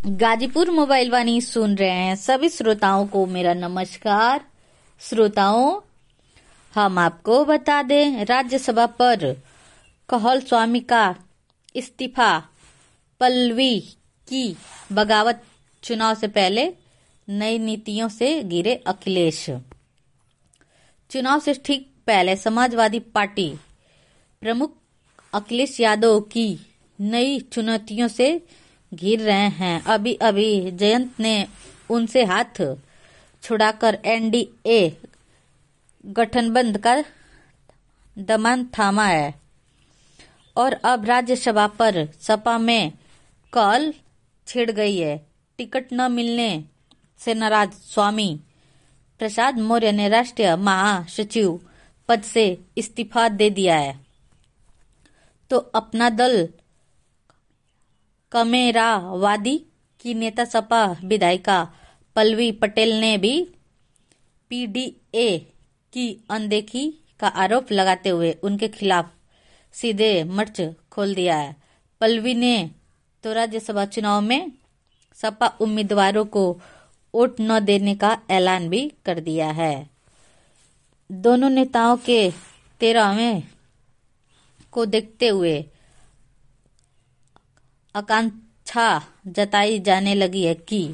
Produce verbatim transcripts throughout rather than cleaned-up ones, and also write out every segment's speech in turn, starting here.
Ghazipur mobile वाणी सुन रहे हैं सभी श्रोताओं को मेरा नमस्कार। श्रोताओं, हम आपको बता दें, राज्यसभा पर कहल स्वामी का इस्तीफा, पल्लवी की बगावत, चुनाव से पहले नई नीतियों से घिरे अखिलेश। चुनाव से ठीक पहले समाजवादी पार्टी प्रमुख अखिलेश यादव की नई चुनौतियों से घिर रहे हैं। अभी अभी जयंत ने उनसे हाथ छुड़ाकर एनडीए गठबंधन का दमन थामा है और अब राज्यसभा पर सपा में कल छिड़ गई है। टिकट न मिलने से नाराज स्वामी प्रसाद मौर्य ने राष्ट्रीय महासचिव पद से इस्तीफा दे दिया है, तो अपना दल कमेरावादी की नेता सपा विधायिका पल्लवी पटेल ने भी पीडीए की अनदेखी का आरोप लगाते हुए उनके खिलाफ सीधे मोर्च खोल दिया है। पल्लवी ने तो राज्यसभा चुनाव में सपा उम्मीदवारों को वोट न देने का ऐलान भी कर दिया है। दोनों नेताओं के तेरहवें को देखते हुए आकांक्षा जताई जाने लगी है कि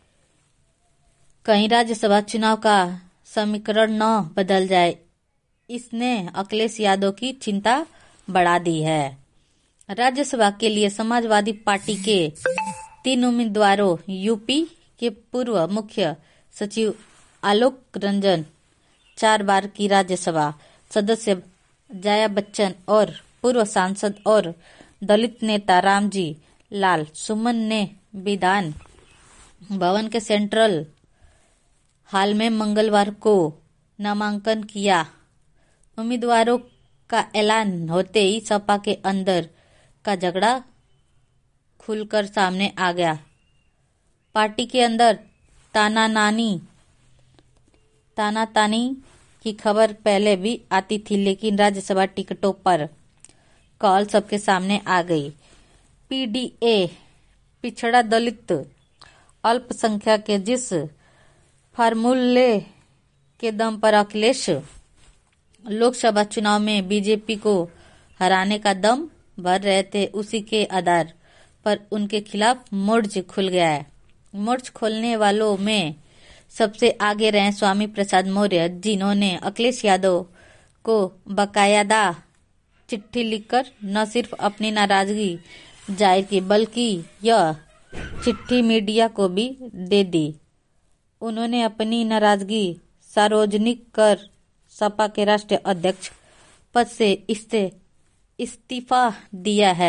कहीं राज्यसभा चुनाव का समीकरण न बदल जाए। इसने अखिलेश यादव की चिंता बढ़ा दी है। राज्यसभा के लिए समाजवादी पार्टी के तीन उम्मीदवारों, यूपी के पूर्व मुख्य सचिव आलोक रंजन, चार बार की राज्यसभा सदस्य जया बच्चन और पूर्व सांसद और दलित नेता रामजी लाल सुमन ने विधान भवन के सेंट्रल हॉल में मंगलवार को नामांकन किया। उम्मीदवारों का ऐलान होते ही सपा के अंदर का झगड़ा खुलकर सामने आ गया। पार्टी के अंदर ताना नानी ताना तानी की खबर पहले भी आती थी, लेकिन राज्यसभा टिकटों पर कॉल सबके सामने आ गई। पीडीए पिछड़ा दलित अल्पसंख्यक के जिस फार्मूले के दम पर अखिलेश लोकसभा चुनाव में बीजेपी को हराने का दम भर रहे थे, उसी के आधार पर उनके खिलाफ मोर्च खुल गया है। मोर्च खोलने वालों में सबसे आगे रहे स्वामी प्रसाद मौर्य, जिन्होंने अखिलेश यादव को बाकायदा चिट्ठी लिखकर न सिर्फ अपनी नाराजगी जाहिर की, बल्कि यह चिट्ठी मीडिया को भी दे दी। उन्होंने अपनी नाराजगी सार्वजनिक कर सपा के राष्ट्रीय अध्यक्ष पद से इस्तीफा दिया है।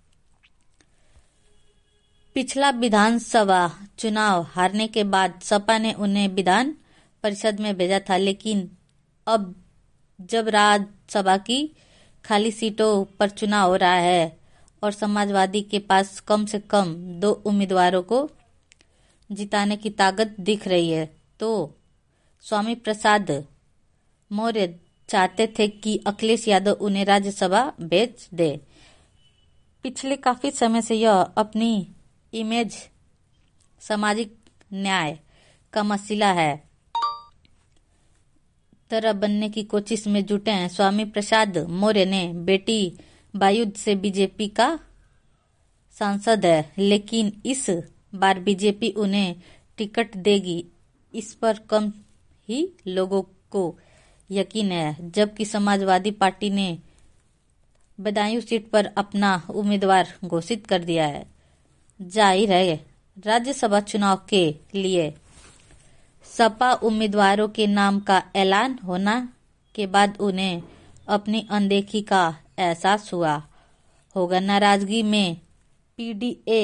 पिछला विधानसभा चुनाव हारने के बाद सपा ने उन्हें विधान परिषद में भेजा था, लेकिन अब जब राज्यसभा की खाली सीटों पर चुनाव हो रहा है और समाजवादी के पास कम से कम दो उम्मीदवारों को जिताने की ताकत दिख रही है, तो स्वामी प्रसाद मौर्य चाहते थे कि अखिलेश यादव उन्हें राज्यसभा भेज दे। पिछले काफी समय से यह अपनी इमेज सामाजिक न्याय का मसला है तरह बनने की कोशिश में जुटे हैं। स्वामी प्रसाद मौर्य ने बेटी बायुध से बीजेपी का सांसद है, लेकिन इस बार बीजेपी उन्हें टिकट देगी, इस पर कम ही लोगों को यकीन है। जबकि समाजवादी पार्टी ने बदायूं सीट पर अपना उम्मीदवार घोषित कर दिया है। जाहिर है, राज्यसभा चुनाव के लिए सपा उम्मीदवारों के नाम का ऐलान होना के बाद उन्हें अपनी अनदेखी का एहसास हुआ होगा। नाराजगी में पीडीए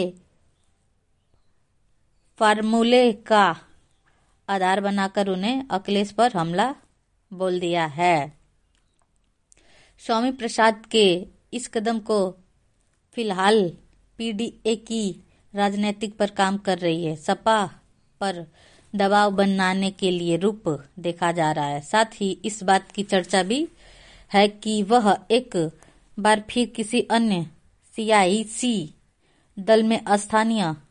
फार्मूले का आधार बनाकर उन्हें अखिलेश पर हमला बोल दिया है। स्वामी प्रसाद के इस कदम को फिलहाल पीडीए की राजनीतिक पर काम कर रही है सपा पर दबाव बनाने के लिए रूप देखा जा रहा है। साथ ही इस बात की चर्चा भी है कि वह एक बार फिर किसी अन्य सियासी दल में स्थानीय